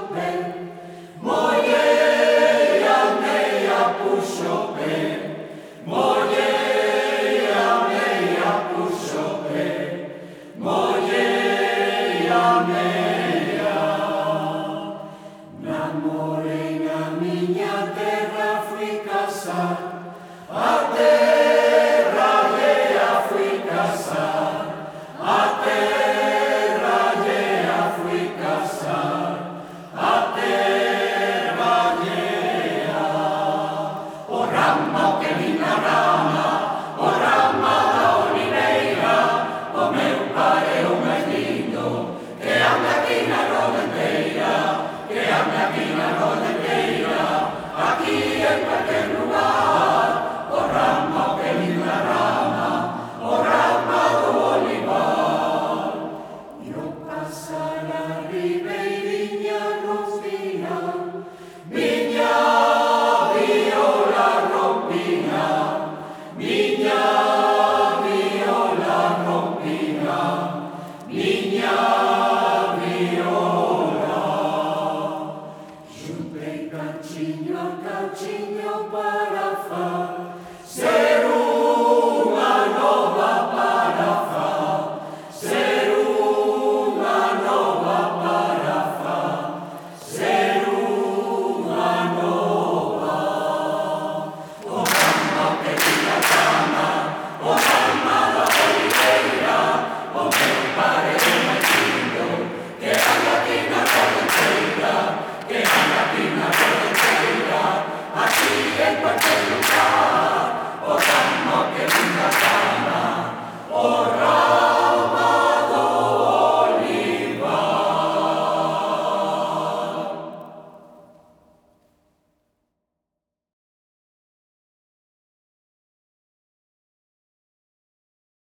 Morena miña terra fui casar, a terra llea fui casar, a terra llea fui casar, a terra llea. O ramo que linda rama, o rama da oliveira, o meu pai é o máis lindo, que anda aquí na rodenteira, que anda aquí na rodenteira, aquí en cualquier lugar. O rama que linda rama, o rama do olivar. E ao pasar a ribeiriña rompía, miña viola rompía, miña viola rompía, miña viola. Juntei cantinho a cantinho para